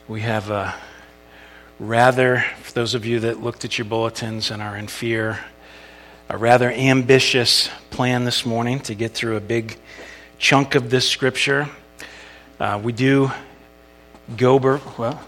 We have a rather, for those of you that looked at your bulletins and are in fear, a rather ambitious plan this morning to get through a big chunk of this scripture. We do go, well,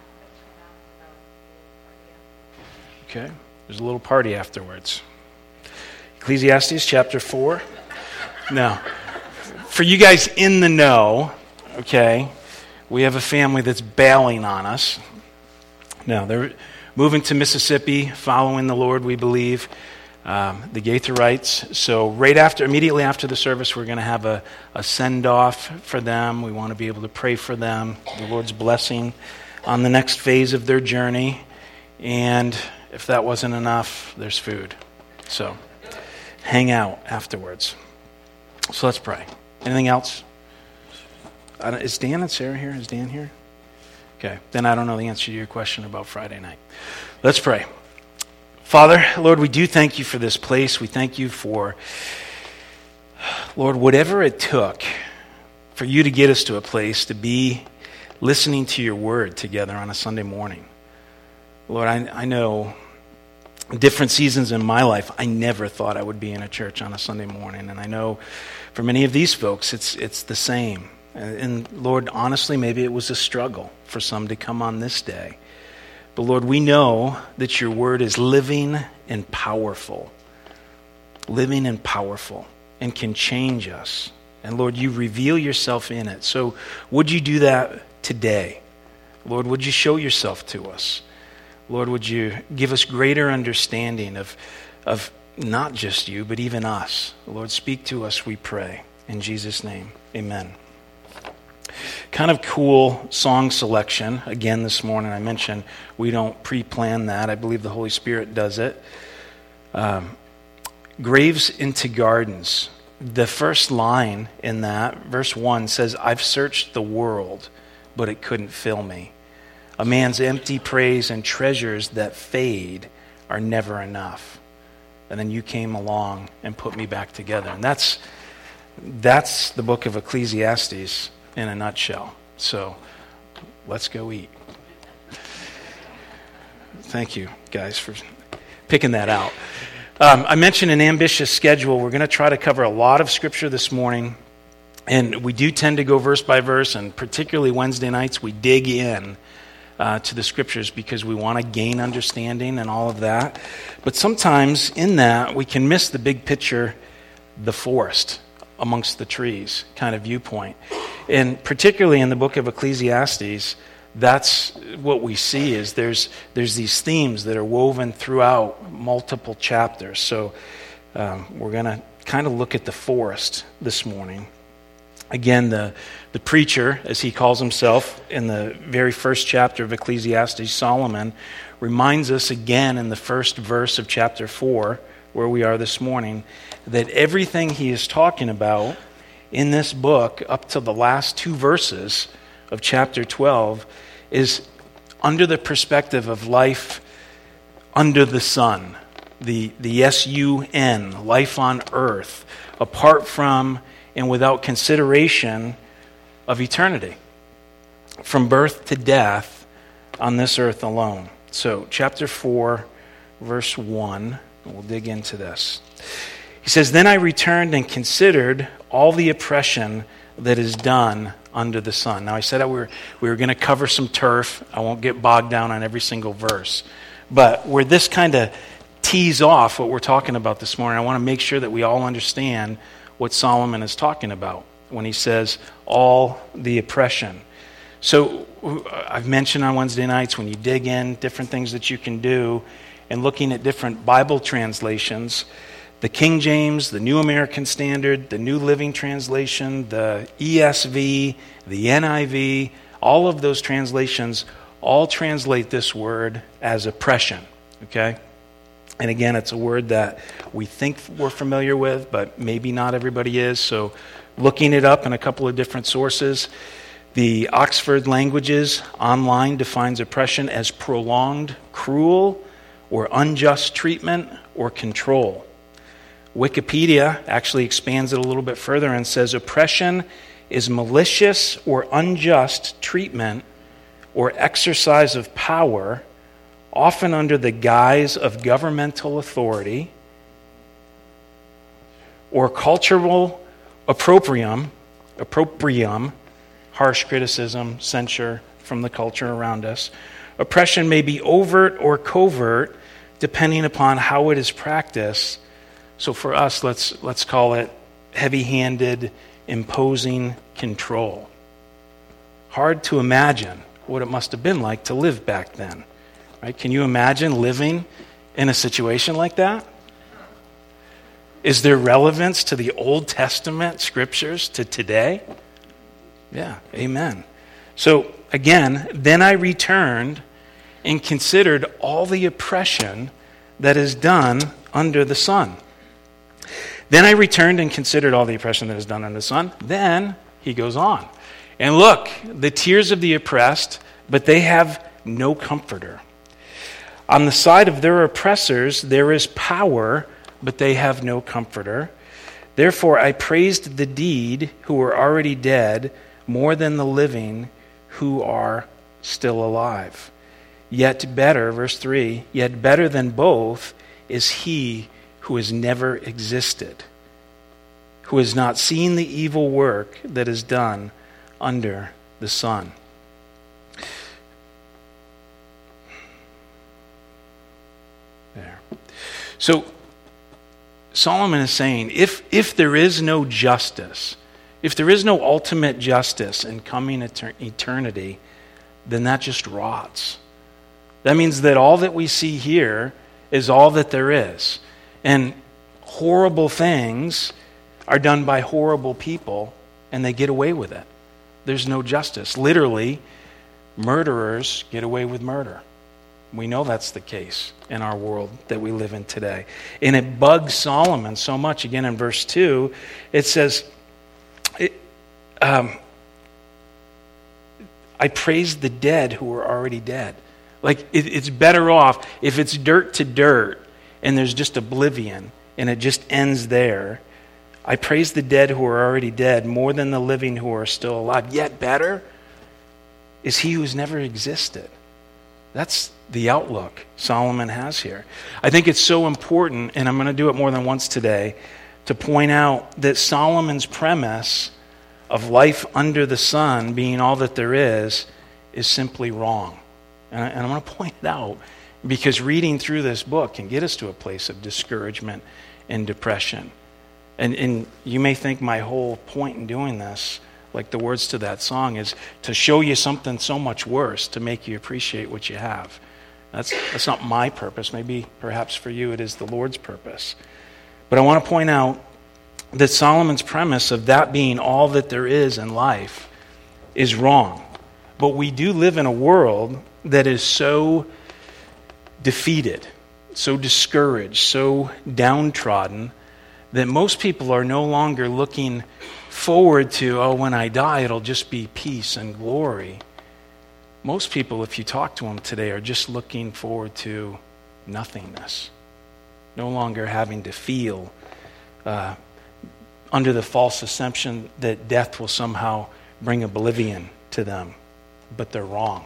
okay, there's a little party afterwards. Ecclesiastes chapter 4. Now, for you guys in the know, okay, we have a family that's bailing on us. Now, they're moving to Mississippi, following the Lord, we believe, the Gaitherites. So immediately after the service, we're going to have a send-off for them. We want to be able to pray for them, the Lord's blessing on the next phase of their journey. And if that wasn't enough, there's food. So hang out afterwards. So let's pray. Anything else? Is Dan and Sarah here? Is Dan here? Okay, then I don't know the answer to your question about Friday night. Let's pray. Father, Lord, we do thank you for this place. We thank you for, Lord, whatever it took for you to get us to a place to be listening to your word together on a Sunday morning. Lord, I know different seasons in my life, I never thought I would be in a church on a Sunday morning. And I know for many of these folks, it's the same. And Lord, honestly, maybe it was a struggle for some to come on this day. But Lord, we know that your word is living and powerful. Living and powerful and can change us. And Lord, you reveal yourself in it. So would you do that today? Lord, would you show yourself to us? Lord, would you give us greater understanding of not just you, but even us. Lord, speak to us, we pray. In Jesus' name, amen. Kind of cool song selection. Again, this morning I mentioned we don't pre-plan that. I believe the Holy Spirit does it. Graves into Gardens. The first line in that, verse 1, says, I've searched the world, but it couldn't fill me. A man's empty praise and treasures that fade are never enough. And then you came along and put me back together. And that's the book of Ecclesiastes in a nutshell. So let's go eat. Thank you, guys, for picking that out. I mentioned an ambitious schedule. We're going to try to cover a lot of scripture this morning. And we do tend to go verse by verse, and particularly Wednesday nights, we dig in to the scriptures because we want to gain understanding and all of that. But sometimes in that, we can miss the big picture, the forest amongst the trees kind of viewpoint. And particularly in the book of Ecclesiastes, that's what we see is there's these themes that are woven throughout multiple chapters. So we're going to kind of look at the forest this morning. Again, the preacher, as he calls himself in the very first chapter of Ecclesiastes, Solomon, reminds us again in the first verse of chapter 4, where we are this morning, that everything he is talking about in this book up to the last two verses of chapter 12 is under the perspective of life under the sun, the S-U-N, life on earth, apart from and without consideration of eternity, from birth to death on this earth alone. So, chapter 4, verse 1, we'll dig into this. He says, Then I returned and considered all the oppression that is done under the sun. Now, I said we were going to cover some turf. I won't get bogged down on every single verse. But where this kind of tees off what we're talking about this morning, I want to make sure that we all understand what Solomon is talking about when he says all the oppression. So I've mentioned on Wednesday nights when you dig in, different things that you can do, and looking at different Bible translations, the King James, the New American Standard, the New Living Translation, the ESV, the NIV, all of those translations all translate this word as oppression, okay? And again, it's a word that we think we're familiar with, but maybe not everybody is. So looking it up in a couple of different sources, the Oxford Languages online defines oppression as prolonged, cruel, or unjust treatment or control. Wikipedia actually expands it a little bit further and says oppression is malicious or unjust treatment or exercise of power, often under the guise of governmental authority or cultural opprobrium, harsh criticism, censure from the culture around us. Oppression may be overt or covert, depending upon how it is practiced. So for us, let's call it heavy-handed, imposing control. Hard to imagine what it must have been like to live back then. Right? Can you imagine living in a situation like that? Is there relevance to the Old Testament scriptures to today? Yeah, amen. So again, then I returned and considered all the oppression that is done under the sun. Then I returned and considered all the oppression that is done under the sun. Then he goes on. And look, the tears of the oppressed, but they have no comforter. On the side of their oppressors, there is power, but they have no comforter. Therefore, I praised the dead who are already dead more than the living who are still alive. Yet better, verse 3, yet better than both is he who has never existed, who has not seen the evil work that is done under the sun. There. So, Solomon is saying, if there is no justice, if there is no ultimate justice in coming eternity, then that just rots. That means that all that we see here is all that there is. And horrible things are done by horrible people, and they get away with it. There's no justice. Literally, murderers get away with murder. We know that's the case in our world that we live in today. And it bugs Solomon so much. Again, in verse 2, it says, I praise the dead who are already dead. Like, it's better off if it's dirt to dirt and there's just oblivion and it just ends there. I praise the dead who are already dead more than the living who are still alive. Yet better is he who's never existed. That's the outlook Solomon has here. I think it's so important, and I'm going to do it more than once today, to point out that Solomon's premise of life under the sun being all that there is simply wrong. And I'm going to point it out because reading through this book can get us to a place of discouragement and depression. And you may think my whole point in doing this, like the words to that song, is to show you something so much worse, to make you appreciate what you have. That's not my purpose. Maybe, perhaps for you, it is the Lord's purpose. But I want to point out that Solomon's premise of that being all that there is in life is wrong. But we do live in a world that is so defeated, so discouraged, so downtrodden, that most people are no longer looking forward to, when I die, it'll just be peace and glory. Most people, if you talk to them today, are just looking forward to nothingness. No longer having to feel under the false assumption that death will somehow bring oblivion to them. But they're wrong.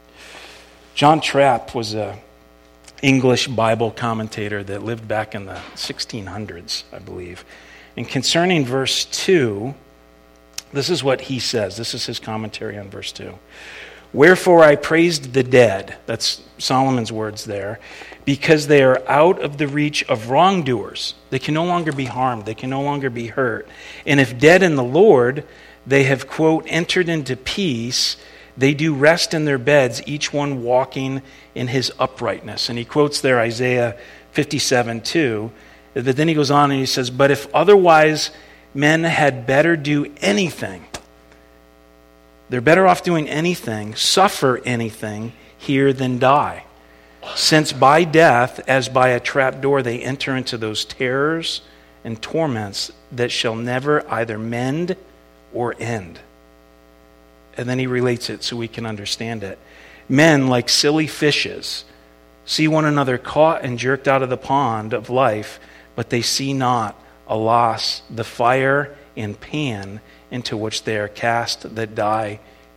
John Trapp was an English Bible commentator that lived back in the 1600s, I believe. And concerning verse 2, this is what he says. This is his commentary on verse 2. Wherefore I praised the dead, that's Solomon's words there, because they are out of the reach of wrongdoers. They can no longer be harmed. They can no longer be hurt. And if dead in the Lord, they have, quote, entered into peace, they do rest in their beds, each one walking in his uprightness. And he quotes there Isaiah 57:2. But then he goes on and he says, but if otherwise men had better do anything, they're better off doing anything, suffer anything here than die. Since by death, as by a trap door, they enter into those terrors and torments that shall never either mend or end. And then he relates it so we can understand it. Men, like silly fishes, see one another caught and jerked out of the pond of life, but they see not, alas, the fire and pan into which they are cast that die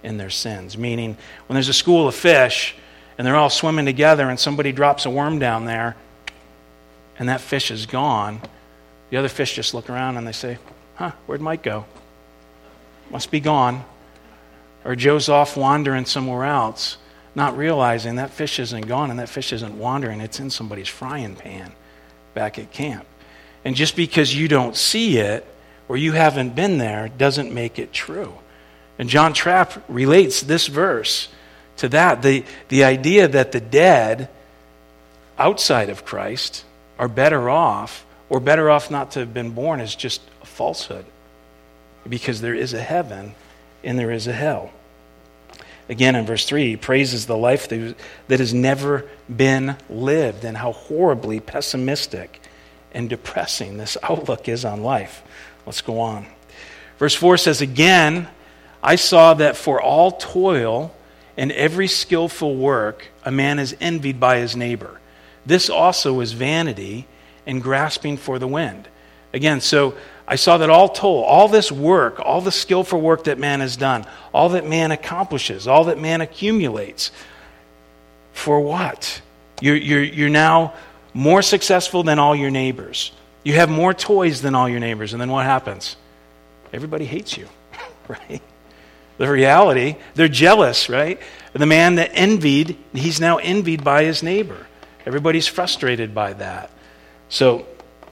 in their sins. Meaning, when there's a school of fish and they're all swimming together and somebody drops a worm down there and that fish is gone, the other fish just look around and they say, where'd Mike go? Must be gone. Or Joe's off wandering somewhere else, not realizing that fish isn't gone and that fish isn't wandering. It's in somebody's frying pan back at camp. And just because you don't see it or you haven't been there doesn't make it true. And John Trapp relates this verse to that. The idea that the dead outside of Christ are better off, or better off not to have been born, is just a falsehood. Because there is a heaven and there is a hell. Again, in verse 3, he praises the life that has never been lived and how horribly pessimistic and depressing this outlook is on life. Let's go on. Verse 4 says, again, I saw that for all toil and every skillful work, a man is envied by his neighbor. This also is vanity and grasping for the wind. Again, so I saw that all toil, all this work, all the skillful work that man has done, all that man accomplishes, all that man accumulates, for what? You're now more successful than all your neighbors. You have more toys than all your neighbors. And then what happens? Everybody hates you, right? The reality, they're jealous, right? The man that envied, he's now envied by his neighbor. Everybody's frustrated by that. So,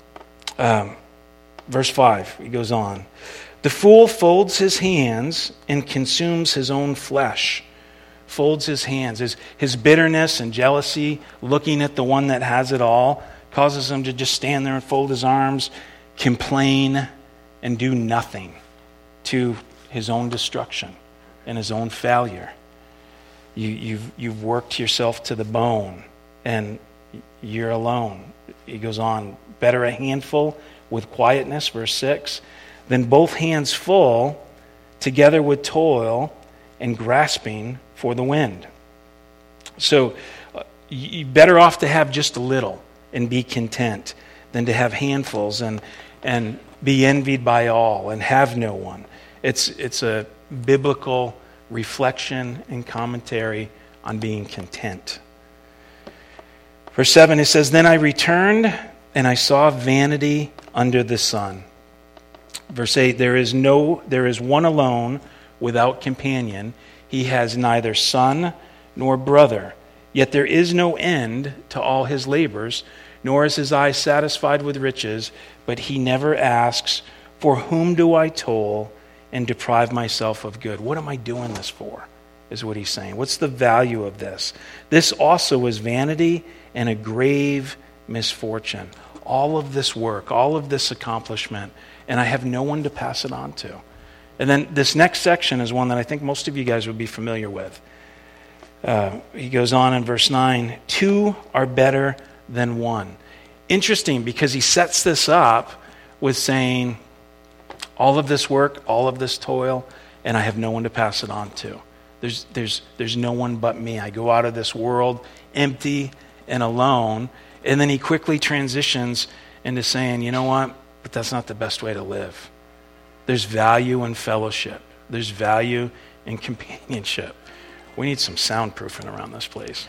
verse 5, he goes on. The fool folds his hands and consumes his own flesh. Folds his hands. His bitterness and jealousy, looking at the one that has it all, causes him to just stand there and fold his arms, complain, and do nothing to his own destruction and his own failure. You've worked yourself to the bone, and you're alone. He goes on, better a handful with quietness, verse 6, than both hands full together with toil and grasping for the wind. So you're better off to have just a little and be content than to have handfuls and be envied by all and have no one. It's a biblical reflection and commentary on being content. Verse 7, it says, then I returned and I saw vanity under the sun. Verse 8, there is one alone without companion. He has neither son nor brother. Yet there is no end to all his labors, nor is his eye satisfied with riches. But he never asks, for whom do I toil and deprive myself of good? What am I doing this for? Is what he's saying. What's the value of this? This also is vanity and a grave misfortune. All of this work, all of this accomplishment, and I have no one to pass it on to. And then this next section is one that I think most of you guys would be familiar with. He goes on in verse 9, 2 are better than 1. Interesting, because he sets this up with saying, all of this work, all of this toil, and I have no one to pass it on to. There's no one but me. I go out of this world empty and alone. And then he quickly transitions into saying, you know what? But that's not the best way to live. There's value in fellowship. There's value in companionship. We need some soundproofing around this place.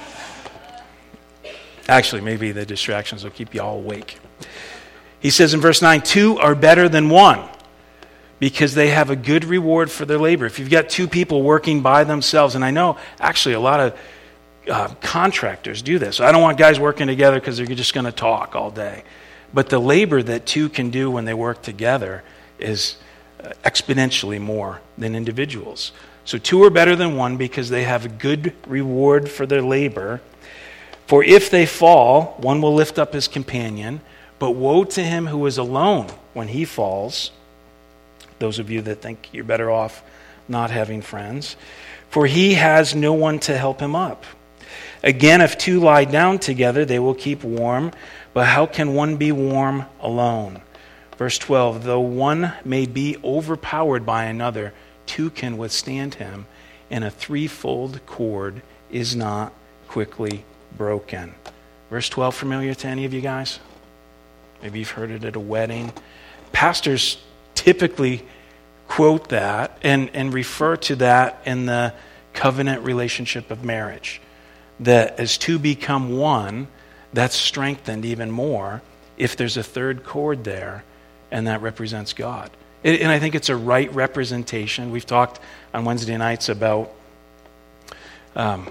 Actually, maybe the distractions will keep you all awake. He says in verse 9, 2 are better than 1 because they have a good reward for their labor. If you've got 2 people working by themselves, and I know actually a lot of contractors do this. I don't want guys working together because they're just going to talk all day. But the labor that 2 can do when they work together is exponentially more than individuals. So 2 are better than 1 because they have a good reward for their labor. For if they fall, one will lift up his companion. But woe to him who is alone when he falls. Those of you that think you're better off not having friends. For he has no one to help him up. Again, if 2 lie down together, they will keep warm. But how can one be warm alone? Verse 12, though one may be overpowered by another, 2 can withstand him, and a threefold cord is not quickly broken. Verse 12 familiar to any of you guys? Maybe you've heard it at a wedding. Pastors typically quote that and refer to that in the covenant relationship of marriage. That as two become one, that's strengthened even more if there's a third cord there, and that represents God. And I think it's a right representation. We've talked on Wednesday nights about, what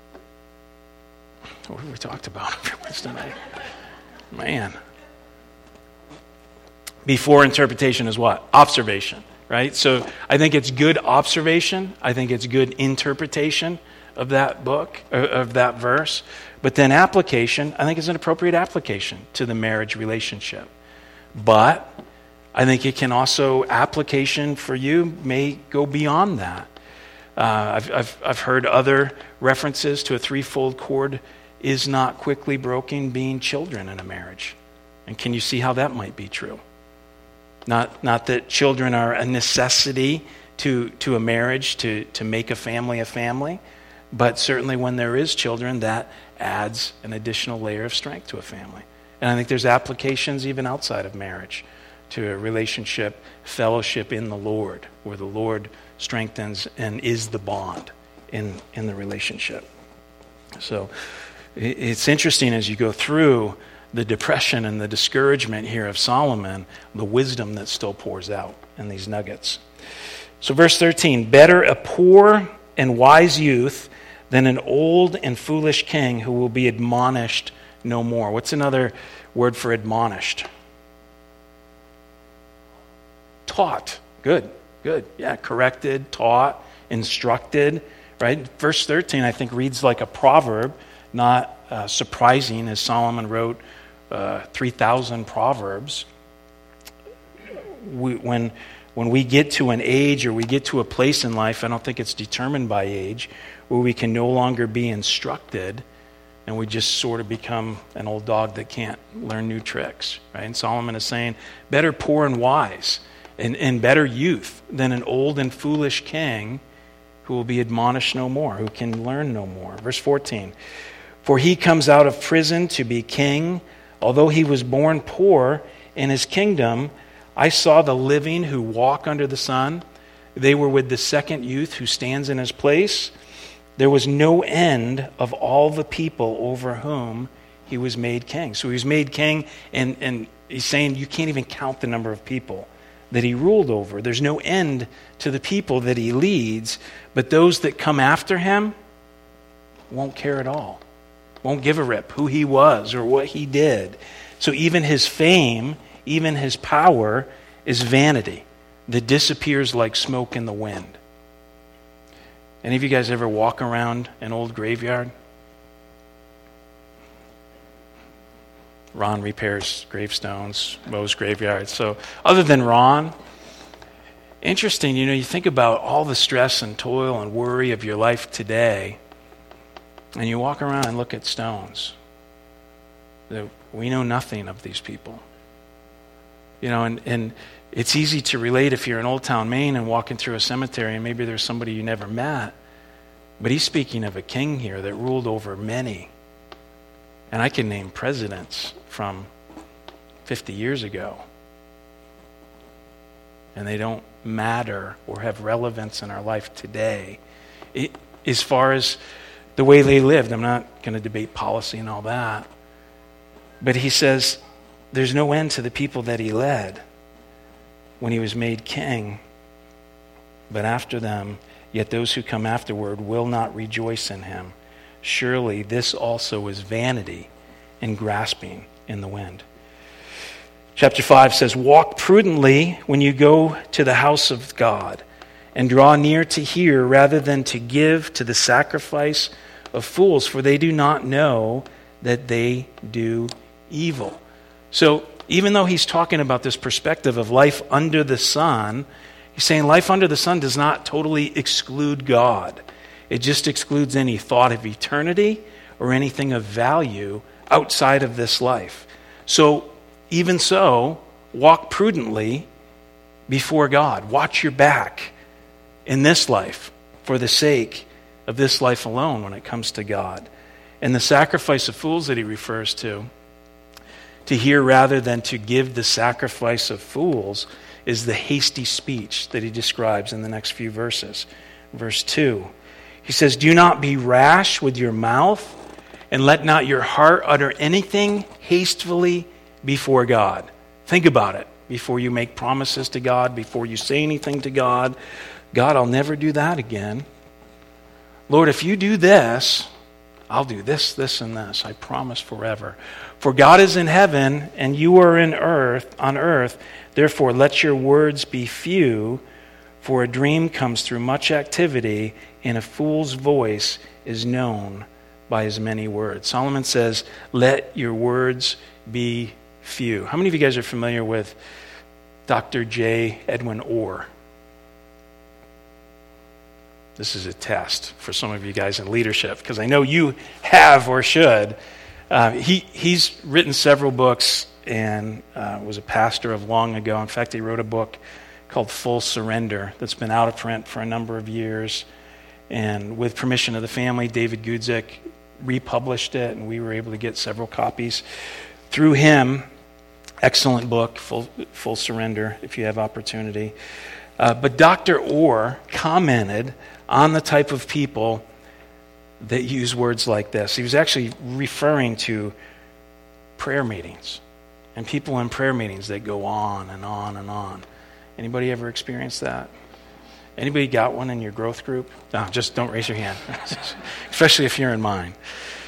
have we talked about on Wednesday night? Man. Before interpretation is what? Observation, right? So I think it's good observation. I think it's good interpretation of that book, of that verse. But then application, I think is an appropriate application to the marriage relationship. But I think it can also, application for you may go beyond that. I've heard other references to a threefold cord is not quickly broken, being children in a marriage. And can you see how that might be true? Not that children are a necessity to a marriage, to make a family, but certainly when there is children, that adds an additional layer of strength to a family. And I think there's applications even outside of marriage to a relationship, fellowship in the Lord, where the Lord strengthens and is the bond in the relationship. So it's interesting as you go through the depression and the discouragement here of Solomon, the wisdom that still pours out in these nuggets. So verse 13, better a poor and wise youth than an old and foolish king who will be admonished no more. What's another word for admonished? Taught. Good. Yeah, corrected, taught, instructed, right? Verse 13, I think, reads like a proverb, not surprising, as Solomon wrote 3,000 proverbs. When we get to an age or we get to a place in life, I don't think it's determined by age, where we can no longer be instructed and we just sort of become an old dog that can't learn new tricks, right? And Solomon is saying, better poor and wise and better youth than an old and foolish king who will be admonished no more, who can learn no more. Verse 14, for he comes out of prison to be king. Although he was born poor, in his kingdom I saw the living who walk under the sun. They were with the second youth who stands in his place. There was no end of all the people over whom he was made king. So he was made king, and he's saying you can't even count the number of people that he ruled over. There's no end to the people that he leads, but those that come after him won't care at all. Won't give a rip who he was or what he did. So even his fame, even his power is vanity that disappears like smoke in the wind. Any of you guys ever walk around an old graveyard? Ron repairs gravestones, mows graveyards. So other than Ron, interesting, you think about all the stress and toil and worry of your life today, and you walk around and look at stones. We know nothing of these people. And it's easy to relate if you're in Old Town, Maine and walking through a cemetery and maybe there's somebody you never met. But he's speaking of a king here that ruled over many. And I can name presidents from 50 years ago. And they don't matter or have relevance in our life today. As far as the way they lived, I'm not going to debate policy and all that. But he says there's no end to the people that he led when he was made king. But after them, yet those who come afterward will not rejoice in him. Surely this also is vanity and grasping in the wind. Chapter 5 says, walk prudently when you go to the house of God, and draw near to hear rather than to give to the sacrifice of fools, for they do not know that they do evil. So even though he's talking about this perspective of life under the sun, he's saying life under the sun does not totally exclude God. It just excludes any thought of eternity or anything of value outside of this life. So even so, walk prudently before God. Watch your back in this life for the sake of this life alone when it comes to God. And the sacrifice of fools that he refers to hear rather than to give the sacrifice of fools, is the hasty speech that he describes in the next few verses. Verse 2, he says, "Do not be rash with your mouth, and let not your heart utter anything hastily before God." Think about it before you make promises to God, before you say anything to God. God, I'll never do that again. Lord, if you do this, I'll do this, this, and this. I promise forever. For God is in heaven, and you are on earth. Therefore, let your words be few, for a dream comes through much activity, and a fool's voice is known by his many words. Solomon says, let your words be few. How many of you guys are familiar with Dr. J. Edwin Orr? This is a test for some of you guys in leadership, because I know you have or should. He's written several books and was a pastor of long ago. In fact, he wrote a book called Full Surrender that's been out of print for a number of years. And with permission of the family, David Gudzik republished it, and we were able to get several copies through him. Excellent book, Full Surrender, if you have opportunity. But Dr. Orr commented on the type of people that use words like this. He was actually referring to prayer meetings and people in prayer meetings that go on and on and on. Anybody ever experienced that? Anybody got one in your growth group? No, just don't raise your hand, especially if you're in mine.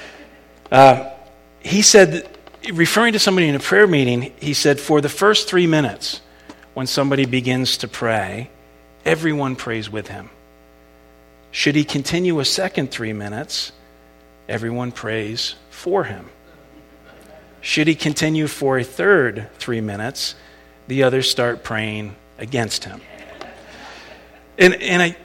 He said, referring to somebody in a prayer meeting, he said, for the first 3 minutes, when somebody begins to pray, everyone prays with him. Should he continue a second 3 minutes, everyone prays for him. Should he continue for a third 3 minutes, the others start praying against him. And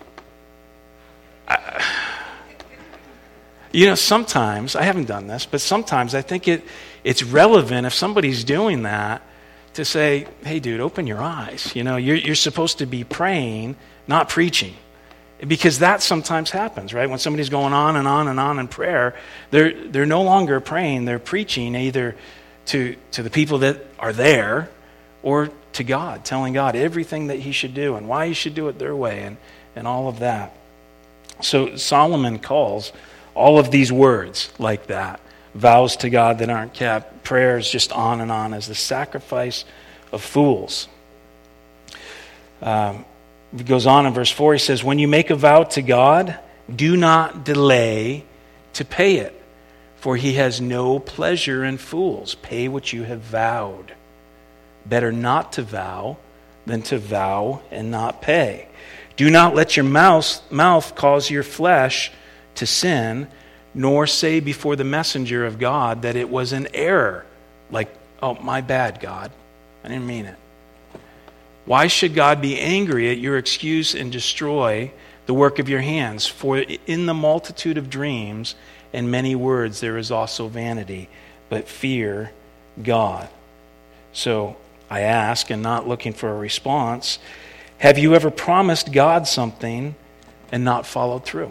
I sometimes, I haven't done this, but sometimes I think it's relevant if somebody's doing that to say, hey, dude, open your eyes. You're supposed to be praying, not preaching. Because that sometimes happens, right? When somebody's going on and on and on in prayer, they're no longer praying, they're preaching either to the people that are there or to God, telling God everything that he should do and why he should do it their way and all of that. So Solomon calls all of these words like that, vows to God that aren't kept, prayers just on and on, as the sacrifice of fools. It goes on in verse 4, he says, when you make a vow to God, do not delay to pay it, for he has no pleasure in fools. Pay what you have vowed. Better not to vow than to vow and not pay. Do not let your mouth cause your flesh to sin, nor say before the messenger of God that it was an error. Like, oh, my bad, God. I didn't mean it. Why should God be angry at your excuse and destroy the work of your hands? For in the multitude of dreams and many words there is also vanity, but fear God. So I ask, and not looking for a response, have you ever promised God something and not followed through?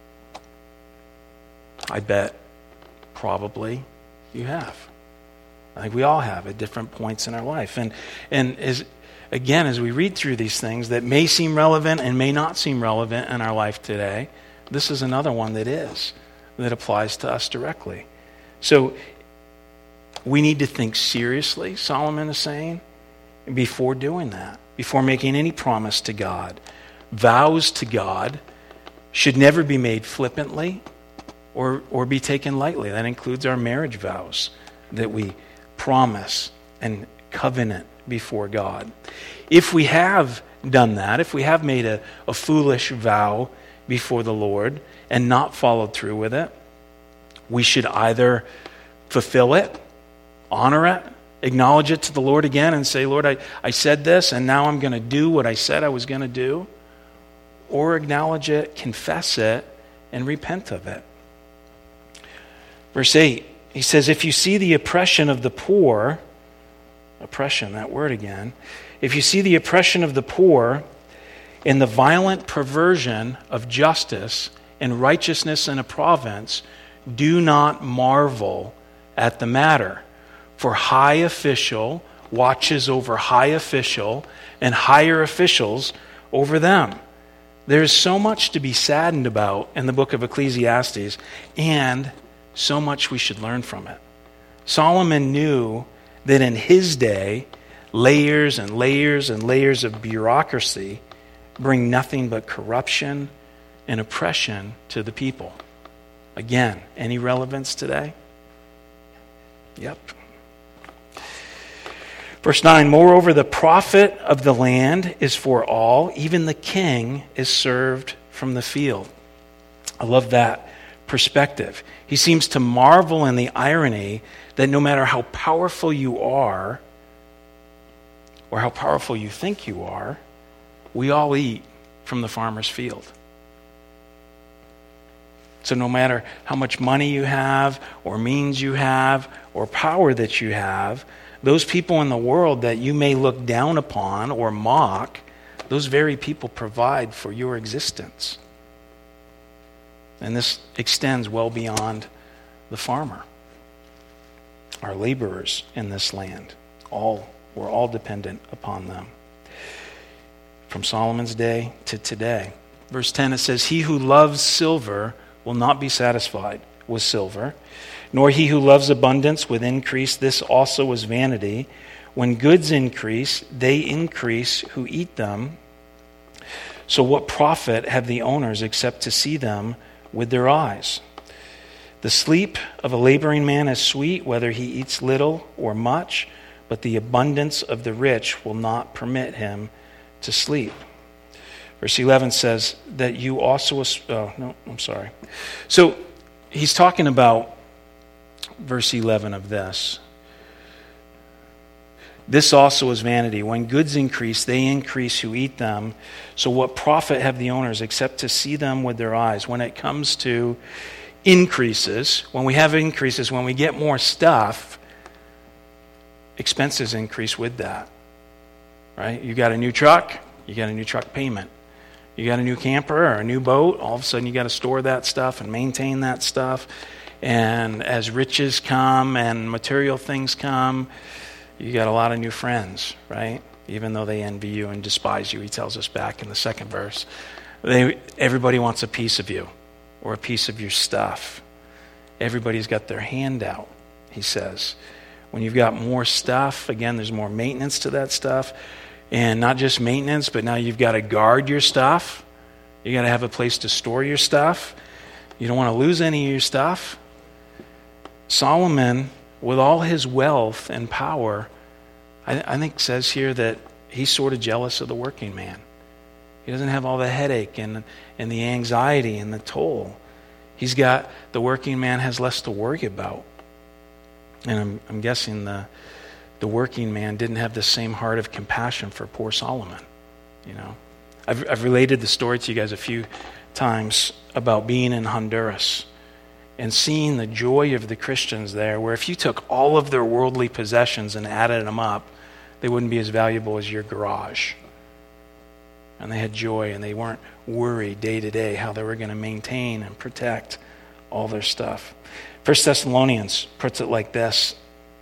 I bet probably you have. I think we all have at different points in our life. And as we read through these things that may seem relevant and may not seem relevant in our life today, this is another one that applies to us directly. So we need to think seriously, Solomon is saying, before doing that, before making any promise to God. Vows to God should never be made flippantly or be taken lightly. That includes our marriage vows that we promise and covenant before God. If we have done that, if we have made a foolish vow before the Lord and not followed through with it, we should either fulfill it, honor it, acknowledge it to the Lord again and say, Lord, I said this and now I'm going to do what I said I was going to do, or acknowledge it, confess it, and repent of it. Verse 8, he says, if you see the oppression of the poor, oppression, that word again, if you see the oppression of the poor and the violent perversion of justice and righteousness in a province, do not marvel at the matter. For high official watches over high official and higher officials over them. There's so much to be saddened about in the book of Ecclesiastes, and so much we should learn from it. Solomon knew that in his day, layers and layers and layers of bureaucracy bring nothing but corruption and oppression to the people. Again, any relevance today? Yep. Verse 9, moreover, the profit of the land is for all. Even the king is served from the field. I love that perspective. He seems to marvel in the irony that no matter how powerful you are, or how powerful you think you are, we all eat from the farmer's field. So no matter how much money you have, or means you have, or power that you have, those people in the world that you may look down upon or mock, those very people provide for your existence. And this extends well beyond the farmer. Our laborers in this land, we're all dependent upon them. From Solomon's day to today. Verse 10, it says, he who loves silver will not be satisfied with silver, nor he who loves abundance with increase. This also is vanity. When goods increase, they increase who eat them. So what profit have the owners except to see them with their eyes? The sleep of a laboring man is sweet, whether he eats little or much, but the abundance of the rich will not permit him to sleep. Verse 11 says that you also... So he's talking about verse 11 of this. This also is vanity. When goods increase, they increase who eat them. So what profit have the owners except to see them with their eyes? When it comes to increases, when we have increases, when we get more stuff, expenses increase with that. Right? You got a new truck, you got a new truck payment. You got a new camper or a new boat, all of a sudden you got to store that stuff and maintain that stuff. And as riches come and material things come, you got a lot of new friends, right? Even though they envy you and despise you, he tells us back in the second verse. Everybody wants a piece of you or a piece of your stuff. Everybody's got their hand out, he says. When you've got more stuff, again, there's more maintenance to that stuff. And not just maintenance, but now you've got to guard your stuff. You got to have a place to store your stuff. You don't want to lose any of your stuff. Solomon, with all his wealth and power, I think says here that he's sort of jealous of the working man. He doesn't have all the headache and the anxiety and the toll. The working man has less to worry about. And I'm guessing the working man didn't have the same heart of compassion for poor Solomon. You know, I've related the story to you guys a few times about being in Honduras and seeing the joy of the Christians there, where if you took all of their worldly possessions and added them up, they wouldn't be as valuable as your garage. And they had joy, and they weren't worried day to day how they were going to maintain and protect all their stuff. 1 Thessalonians puts it like this.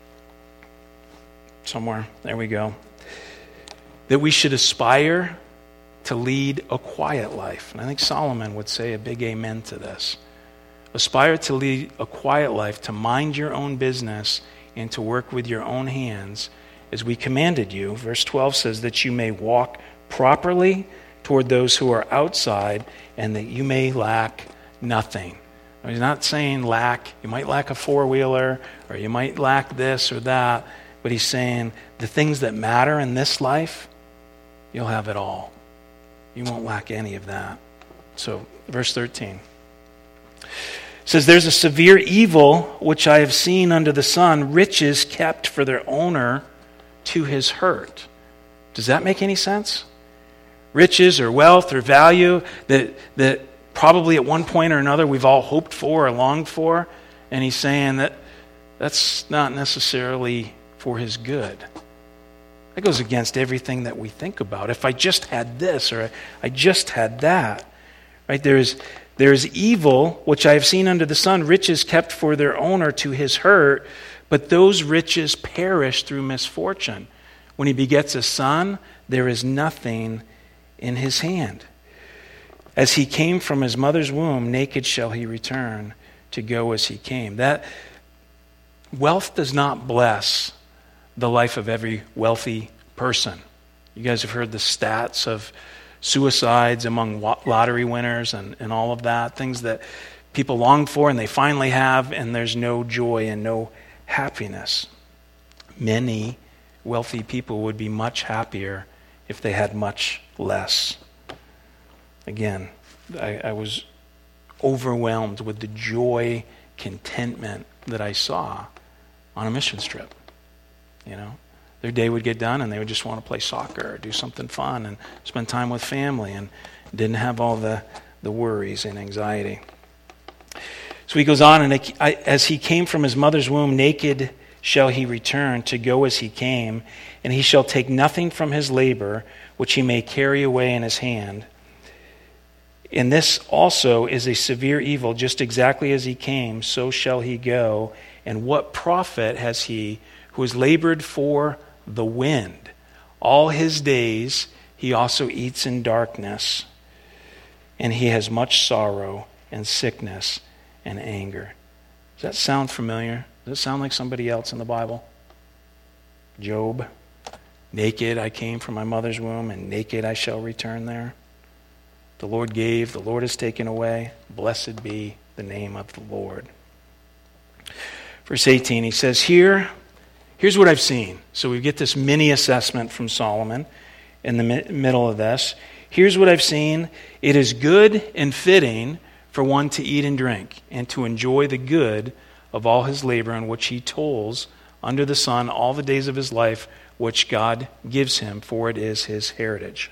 Somewhere, there we go. That we should aspire to lead a quiet life. And I think Solomon would say a big amen to this. Aspire to lead a quiet life, to mind your own business, and to work with your own hands, as we commanded you. Verse 12 says that you may walk properly toward those who are outside, and that you may lack nothing. Now, he's not saying lack. You might lack a four-wheeler, or you might lack this or that. But he's saying the things that matter in this life, you'll have it all. You won't lack any of that. So, verse 13. It says, there's a severe evil which I have seen under the sun, riches kept for their owner to his hurt. Does that make any sense? Riches or wealth or value that probably at one point or another we've all hoped for or longed for. And he's saying that that's not necessarily for his good. That goes against everything that we think about. If I just had this or I just had that, right? There is evil, which I have seen under the sun, riches kept for their owner to his hurt, but those riches perish through misfortune. When he begets a son, there is nothing in his hand. As he came from his mother's womb, naked shall he return to go as he came. That wealth does not bless the life of every wealthy person. You guys have heard the stats of suicides among lottery winners and all of that, things that people long for and they finally have, and there's no joy and no happiness. Many wealthy people would be much happier if they had much less. Again, I was overwhelmed with the joy, contentment that I saw on a mission trip. Their day would get done and they would just want to play soccer or do something fun and spend time with family and didn't have all the worries and anxiety. So he goes on, and as he came from his mother's womb, naked shall he return to go as he came, and he shall take nothing from his labor which he may carry away in his hand. And this also is a severe evil, just exactly as he came, so shall he go. And what profit has he who has labored for the wind? All his days he also eats in darkness, and he has much sorrow and sickness and anger. Does that sound familiar? Does it sound like somebody else in the Bible? Job, naked I came from my mother's womb, and naked I shall return there. The Lord gave, the Lord has taken away. Blessed be the name of the Lord. Verse 18, he says, here's what I've seen. So we get this mini assessment from Solomon in the middle of this. Here's what I've seen. It is good and fitting for one to eat and drink and to enjoy the good of all his labor in which he toils under the sun all the days of his life, which God gives him, for it is his heritage.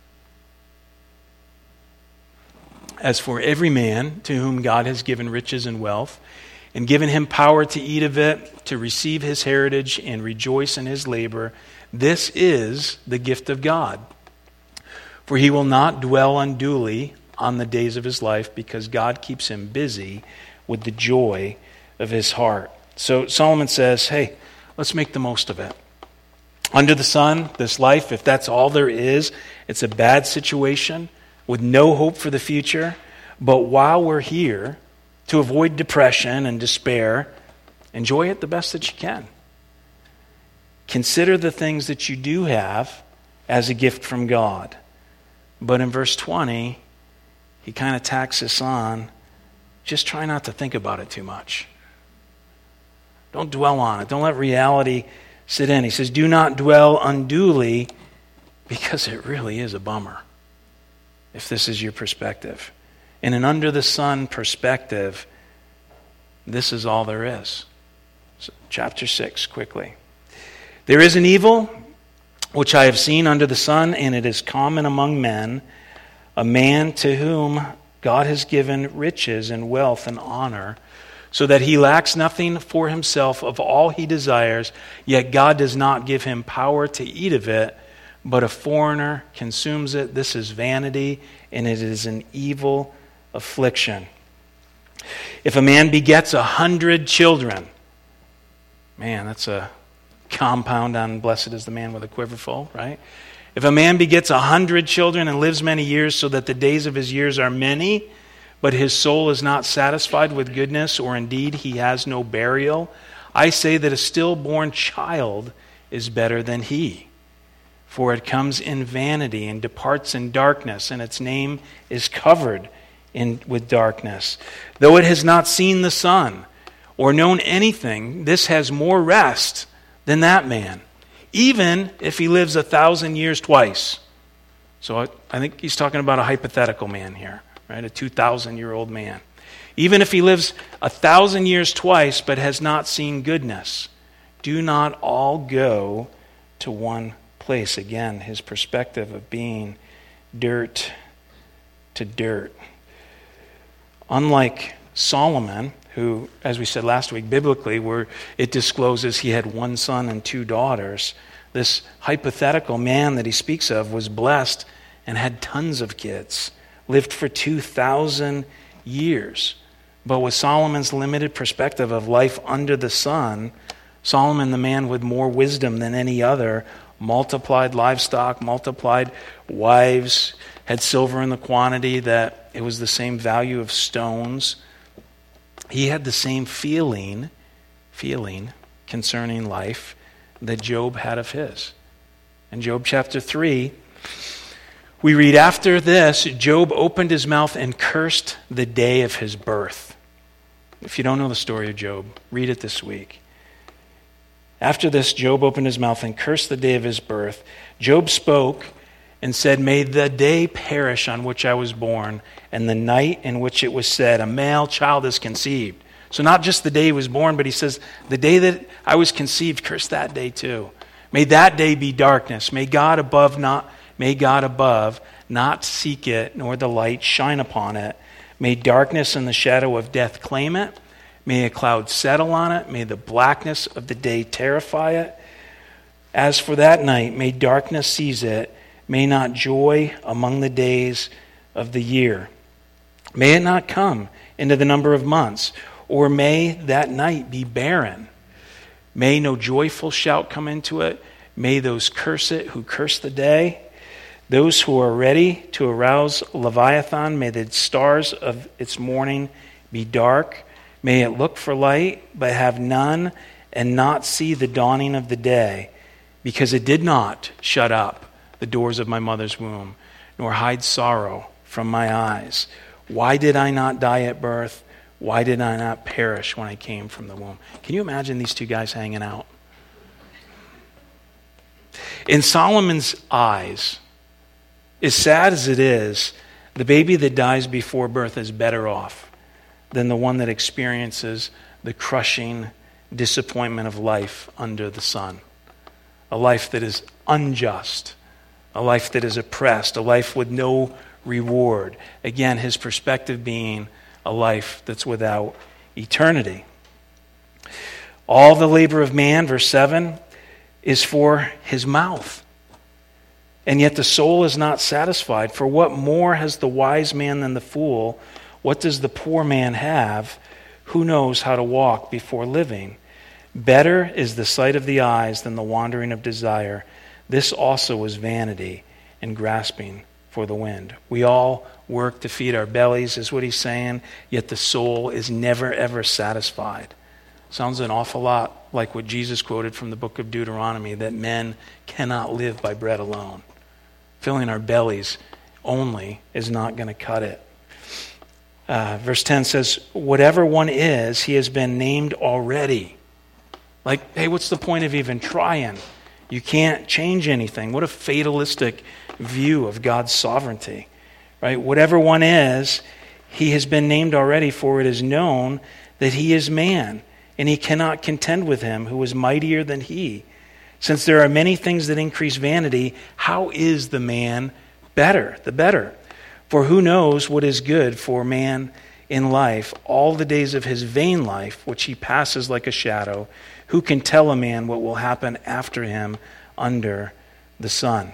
As for every man to whom God has given riches and wealth, and given him power to eat of it, to receive his heritage and rejoice in his labor, this is the gift of God. For he will not dwell unduly on the days of his life, because God keeps him busy with the joy of his heart. So Solomon says, hey, let's make the most of it. Under the sun, this life, if that's all there is, it's a bad situation with no hope for the future. But while we're here, to avoid depression and despair, enjoy it the best that you can. Consider the things that you do have as a gift from God. But in verse 20, he kind of tacks us on, just try not to think about it too much. Don't dwell on it. Don't let reality sit in. He says, do not dwell unduly, because it really is a bummer if this is your perspective. In an under-the-sun perspective, this is all there is. So, chapter 6, quickly. There is an evil which I have seen under the sun, and it is common among men, a man to whom God has given riches and wealth and honor, so that he lacks nothing for himself of all he desires, yet God does not give him power to eat of it, but a foreigner consumes it. This is vanity, and it is an evil affliction. If a man begets 100 children, man, that's a compound on blessed is the man with a quiver full, right? If a man begets 100 children and lives many years, so that the days of his years are many, but his soul is not satisfied with goodness, or indeed he has no burial, I say that a stillborn child is better than he. For it comes in vanity and departs in darkness, and its name is covered with darkness. Though it has not seen the sun or known anything, this has more rest than that man, even if he lives 1,000 years twice. So I think he's talking about a hypothetical man here, right? A 2,000-year-old man. Even if he lives 1,000 years twice but has not seen goodness, do not all go to one place. Again, his perspective of being dirt to dirt. Unlike Solomon, who, as we said last week, biblically, where it discloses he had one son and 2 daughters, this hypothetical man that he speaks of was blessed and had tons of kids, lived for 2,000 years. But with Solomon's limited perspective of life under the sun, Solomon, the man with more wisdom than any other, multiplied livestock, multiplied wives, had silver in the quantity that it was the same value of stones. He had the same feeling concerning life that Job had of his. In Job chapter 3, we read, after this, Job opened his mouth and cursed the day of his birth. If you don't know the story of Job, read it this week. After this, Job opened his mouth and cursed the day of his birth. Job spoke and said, may the day perish on which I was born, and the night in which it was said, a male child is conceived. So not just the day he was born, but he says, the day that I was conceived, curse that day too. May that day be darkness. May God above not seek it, nor the light shine upon it. May darkness and the shadow of death claim it. May a cloud settle on it. May the blackness of the day terrify it. As for that night, may darkness seize it. May not joy among the days of the year. May it not come into the number of months, or may that night be barren. May no joyful shout come into it. May those curse it who curse the day. Those who are ready to arouse Leviathan, may the stars of its morning be dark. May it look for light, but have none, and not see the dawning of the day, because it did not shut up the doors of my mother's womb, nor hide sorrow from my eyes. Why did I not die at birth? Why did I not perish when I came from the womb? Can you imagine these two guys hanging out? In Solomon's eyes, as sad as it is, the baby that dies before birth is better off than the one that experiences the crushing disappointment of life under the sun. A life that is unjust, a life that is oppressed, a life with no reward. Again, his perspective being a life that's without eternity. All the labor of man, verse 7, is for his mouth. And yet the soul is not satisfied. For what more has the wise man than the fool? What does the poor man have? Who knows how to walk before living? Better is the sight of the eyes than the wandering of desire. This also is vanity and grasping for the wind. We all work to feed our bellies, is what he's saying, yet the soul is never, ever satisfied. Sounds an awful lot like what Jesus quoted from the book of Deuteronomy, that men cannot live by bread alone. Filling our bellies only is not going to cut it. Verse 10 says, whatever one is, he has been named already. Like, hey, what's the point of even trying? You can't change anything. What a fatalistic view of God's sovereignty. Right? Whatever one is, he has been named already, for it is known that he is man, and he cannot contend with him who is mightier than he. Since there are many things that increase vanity, how is the man better? The better. For who knows what is good for man in life, all the days of his vain life, which he passes like a shadow? Who can tell a man what will happen after him under the sun?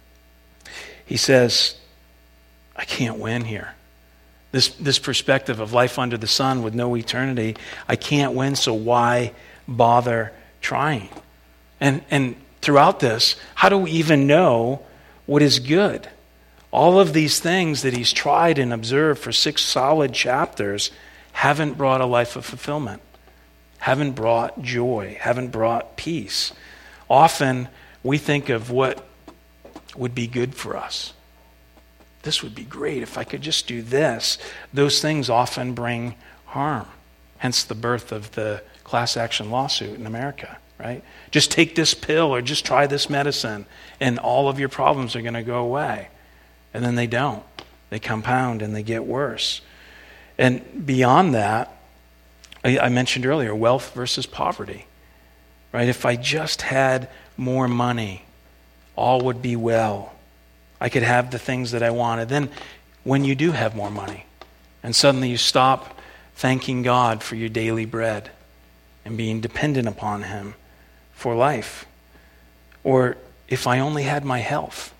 He says, I can't win here. This perspective of life under the sun with no eternity, I can't win, so why bother trying? And throughout this, how do we even know what is good? All of these things that he's tried and observed for 6 solid chapters haven't brought a life of fulfillment, haven't brought joy, haven't brought peace. Often we think of what would be good for us. This would be great if I could just do this. Those things often bring harm. Hence the birth of the class action lawsuit in America, right? Just take this pill or just try this medicine and all of your problems are going to go away. And then they don't. They compound and they get worse. And beyond that, I mentioned earlier, wealth versus poverty, right? If I just had more money, all would be well. I could have the things that I wanted. Then when you do have more money, and suddenly you stop thanking God for your daily bread and being dependent upon him for life. Or if I only had my health,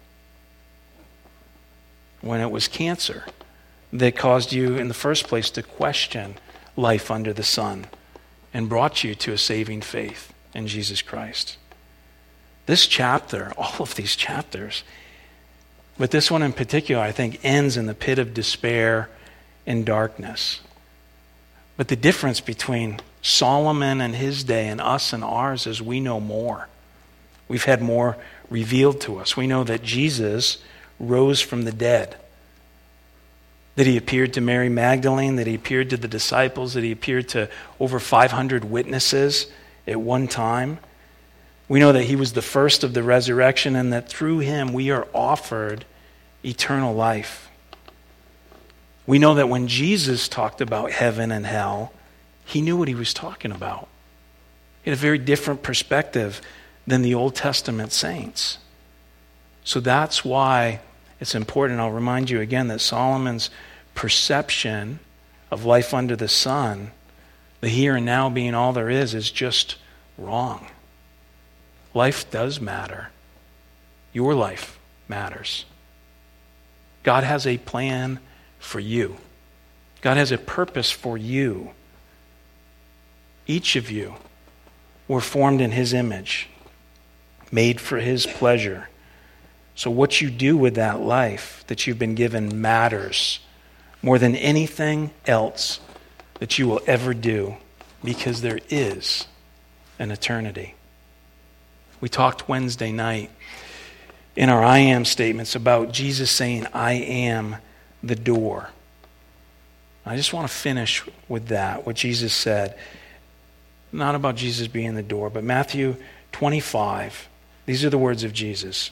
when it was cancer that caused you in the first place to question life under the sun and brought you to a saving faith in Jesus Christ. This chapter, all of these chapters, but this one in particular, I think, ends in the pit of despair and darkness. But the difference between Solomon and his day and us and ours is we know more. We've had more revealed to us. We know that Jesus rose from the dead, that he appeared to Mary Magdalene, that he appeared to the disciples, that he appeared to over 500 witnesses at one time. We know that he was the first of the resurrection and that through him we are offered eternal life. We know that when Jesus talked about heaven and hell, he knew what he was talking about. He had a very different perspective than the Old Testament saints. So that's why it's important. I'll remind you again that Solomon's perception of life under the sun, the here and now being all there is just wrong. Life does matter. Your life matters. God has a plan for you. God has a purpose for you. Each of you were formed in his image, made for his pleasure. So what you do with that life that you've been given matters more than anything else that you will ever do, because there is an eternity. We talked Wednesday night in our I am statements about Jesus saying, I am the door. I just want to finish with that, what Jesus said. Not about Jesus being the door, but Matthew 25. These are the words of Jesus.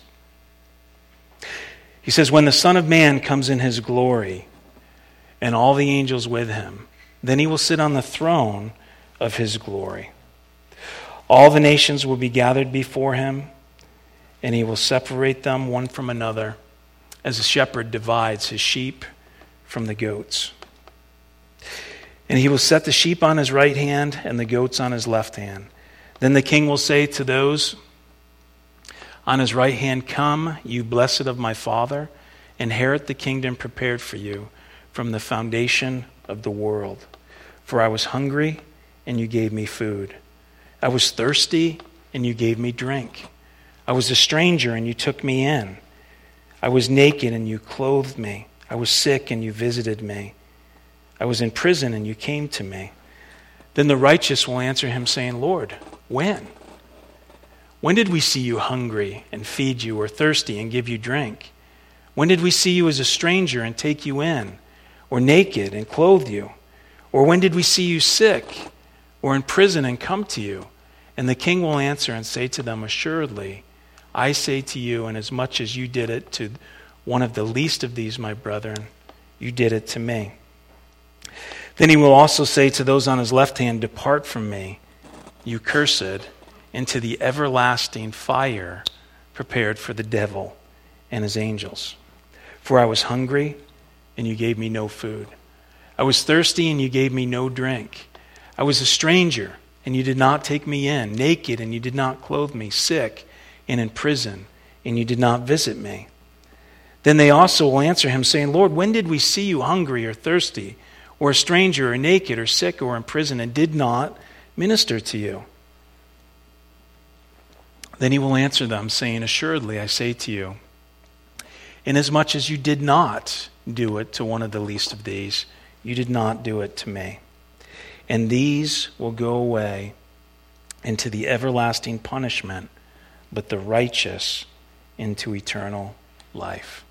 He says, when the Son of Man comes in his glory and all the angels with him, then he will sit on the throne of his glory. All the nations will be gathered before him, and he will separate them one from another, as a shepherd divides his sheep from the goats. And he will set the sheep on his right hand and the goats on his left hand. Then the king will say to those on his right hand, come, you blessed of my Father, inherit the kingdom prepared for you from the foundation of the world. For I was hungry, and you gave me food. I was thirsty, and you gave me drink. I was a stranger, and you took me in. I was naked, and you clothed me. I was sick, and you visited me. I was in prison, and you came to me. Then the righteous will answer him, saying, Lord, when? When did we see you hungry and feed you, or thirsty and give you drink? When did we see you as a stranger and take you in, or naked and clothe you? Or when did we see you sick or in prison and come to you? And the king will answer and say to them, assuredly, I say to you, inasmuch as you did it to one of the least of these, my brethren, you did it to me. Then he will also say to those on his left hand, depart from me, you cursed, into the everlasting fire prepared for the devil and his angels. For I was hungry, and you gave me no food. I was thirsty, and you gave me no drink. I was a stranger, and you did not take me in, naked, and you did not clothe me, sick, and in prison, and you did not visit me. Then they also will answer him, saying, Lord, when did we see you hungry or thirsty, or a stranger, or naked, or sick, or in prison, and did not minister to you? Then he will answer them, saying, assuredly, I say to you, inasmuch as you did not do it to one of the least of these, you did not do it to me. And these will go away into the everlasting punishment, but the righteous into eternal life.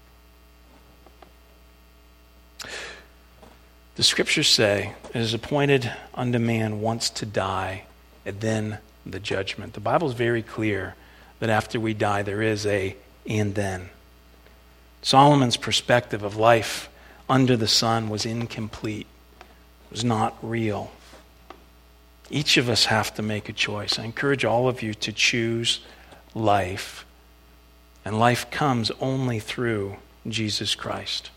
The scriptures say, it is appointed unto man once to die, and then the judgment. The Bible is very clear that after we die, there is a and then. Solomon's perspective of life under the sun was incomplete. It was not real. Each of us have to make a choice. I encourage all of you to choose life. And life comes only through Jesus Christ.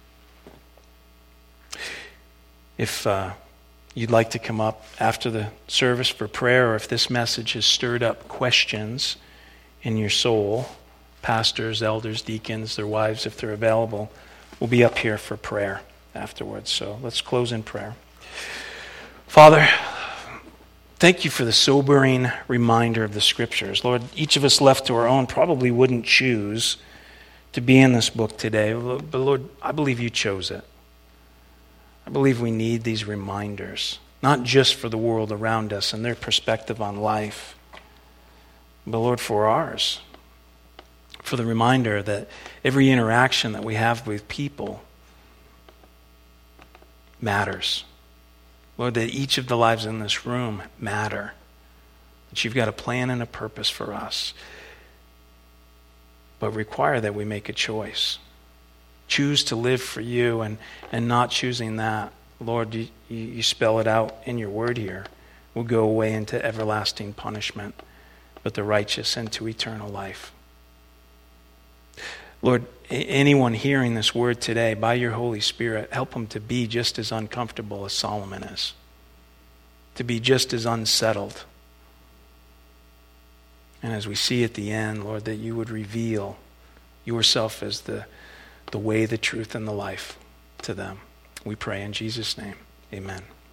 If you'd like to come up after the service for prayer, or if this message has stirred up questions in your soul, pastors, elders, deacons, their wives, if they're available, will be up here for prayer afterwards. So let's close in prayer. Father, Thank you for the sobering reminder of the Scriptures. Lord, each of us left to our own probably wouldn't choose to be in this book today. But Lord, I believe you chose it. I believe we need these reminders, not just for the world around us and their perspective on life, but Lord, for ours. For the reminder that every interaction that we have with people matters. Lord, that each of the lives in this room matter. That you've got a plan and a purpose for us. But require that we make a choice. Choose to live for you and not choosing that. Lord, you spell it out in your word here. We'll go away into everlasting punishment, but the righteous into eternal life. Lord, anyone hearing this word today, by your Holy Spirit, help them to be just as uncomfortable as Solomon is. To be just as unsettled. And as we see at the end, Lord, that you would reveal yourself as the way, the truth, and the life to them. We pray in Jesus' name. Amen.